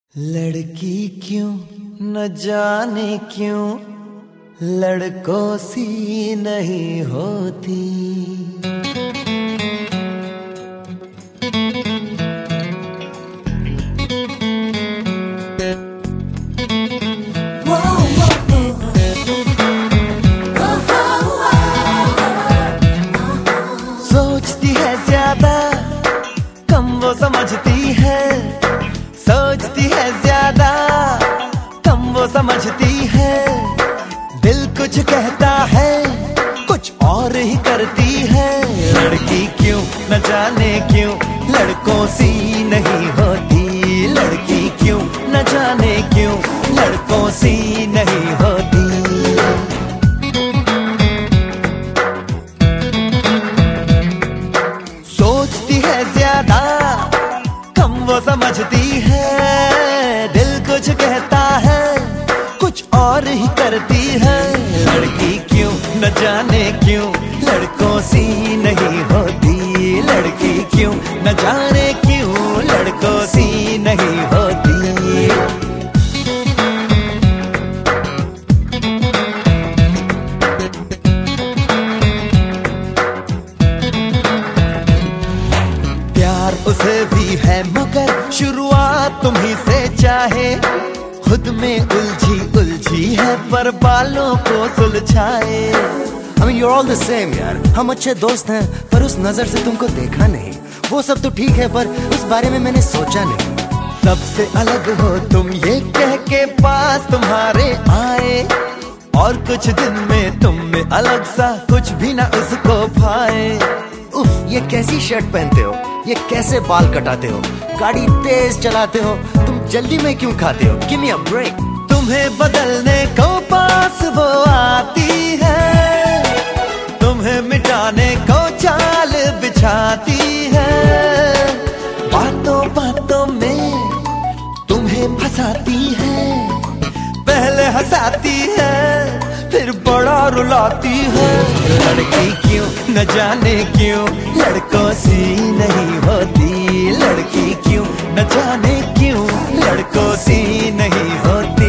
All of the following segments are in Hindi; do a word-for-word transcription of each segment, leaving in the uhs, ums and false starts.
लड़की क्यों न जाने क्यों लड़कों सी नहीं होती। सोचती है ज्यादा कम वो समझती है, सोचती है ज्यादा कम वो समझती है। दिल कुछ कहता है कुछ और ही करती है। लड़की क्यों न जाने क्यों लड़कों सी नहीं होती। लड़की क्यों न जाने क्यों लड़कों सी नहीं होती। सोचती है ज्यादा कम वो समझती है। दिल कुछ कहता है कुछ और ही करती है। लड़की क्यों न जाने क्यों लड़कों सी नहीं होती। लड़की क्यों न जाने क्यों लड़कों सी नहीं होती। प्यार उसे भी है मगर शुरुआत तुम्ही से चाहे। खुद में उलझी उलझी है पर बालों को सुलझाए। I mean, you're all the same यार। हम अच्छे दोस्त हैं पर उस नजर से तुमको देखा नहीं। वो सब तो ठीक है पर उस बारे में मैंने सोचा नहीं। सबसे अलग हो तुम ये कह के पास तुम्हारे आए और कुछ दिन में तुम में अलग सा कुछ भी ना उसको भाए। उफ, ये कैसी शर्ट पहनते हो, ये कैसे बाल कटाते हो, गाड़ी तेज चलाते हो, तुम जल्दी में क्यों खाते हो? Give me a break। तुम्हें बदलने को पास वो आती है, तुम्हें मिटाने को चाल बिछाती है। बातों बातों में तुम्हें फंसाती है। पहले हंसाती है फिर बड़ा रुलाती है। लड़की क्यों न जाने क्यों लड़कों सी नहीं होती। लड़की क्यों न जाने क्यों लड़कों सी नहीं होती।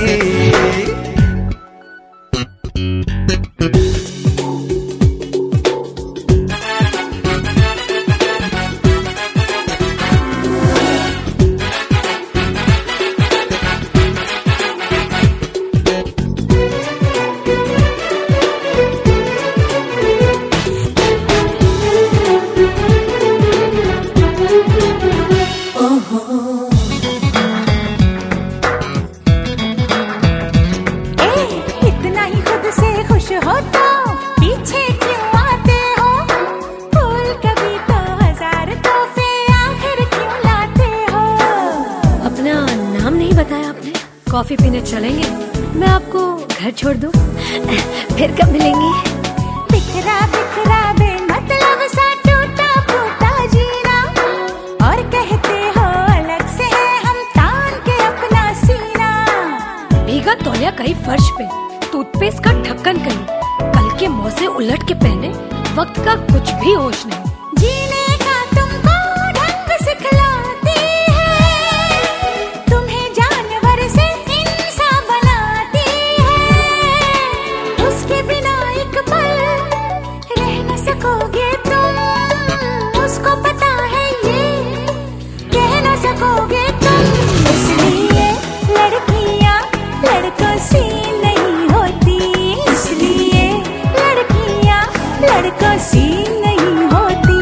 कॉफी पीने चलेंगे? मैं आपको घर छोड़ दूं? फिर कब मिलेंगे? बिखरा बिखरा बेमतलब सा टूटा फूटा जीना और कहते हो अलग से है हम तान के अपना सीना। भीगा तौलिया कहीं फर्श पे, टूथपेस्ट का ढक्कन कहीं, कल के मुंह से उलट के पहने, वक्त का कुछ भी होश नहीं। जीने का तुमको ढंग सिखलाती है, तुम्हें जानवर से इंसान बनाती है। उसके बिना एक पल रह न सकोगे तुम, उसको पता है ये कह न सकोगे तुम। इसलिए लड़कियां लड़कों सी नहीं होती। इसलिए लड़कियां लड़कों सी नहीं होती।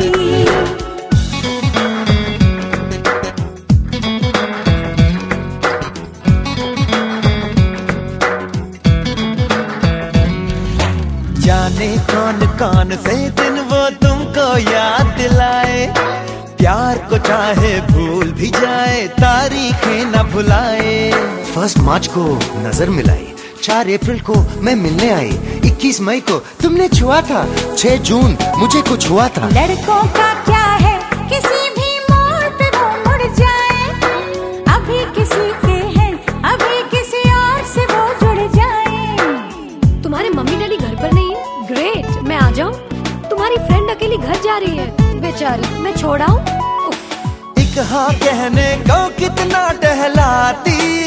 जाने कौन कौन से दिन वो तुमको याद दिलाए। प्यार को चाहे भूल भी जाए तारीखें न भुलाए। फर्स्ट मार्च को नजर मिलाई, चार अप्रैल को मैं मिलने आई, इक्कीस मई को तुमने छुआ था, छह जून मुझे कुछ हुआ था। लड़कों का क्या है किसी भी मोड़ पे वो मुड़ जाए। अभी किसी के हैं अभी किसी और से वो जुड़ जाए। तुम्हारे मम्मी डैडी घर पर नहीं है? ग्रेट, मैं आ जाऊं? तुम्हारी फ्रेंड अकेली घर जा रही है, बेचारी, मैं छोड़ आऊं? एक हाँ कहने को कितना टहलाती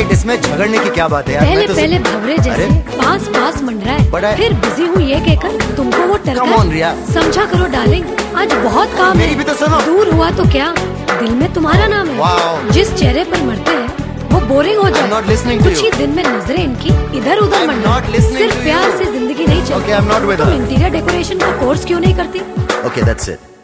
इसमें झगड़ने की क्या बात है यार? पहले मैं तो पहले भवरे जैसे पास पास मंडरा है, फिर बिजी हूँ ये कहकर तुमको वो टरका। समझा करो डार्लिंग, आज बहुत काम मेरी है। भी तो सुनो। दूर हुआ तो क्या, दिल में तुम्हारा नाम है। जिस चेहरे पर मरते हैं वो बोरिंग हो जाए। कुछ ही दिन में नजरें इनकी इधर उधर मंडरा। सिर्फ प्यार से जिंदगी नहीं चलती। तुम इंटीरियर डेकोरेशन का कोर्स क्यों नहीं करती? Okay, that's it.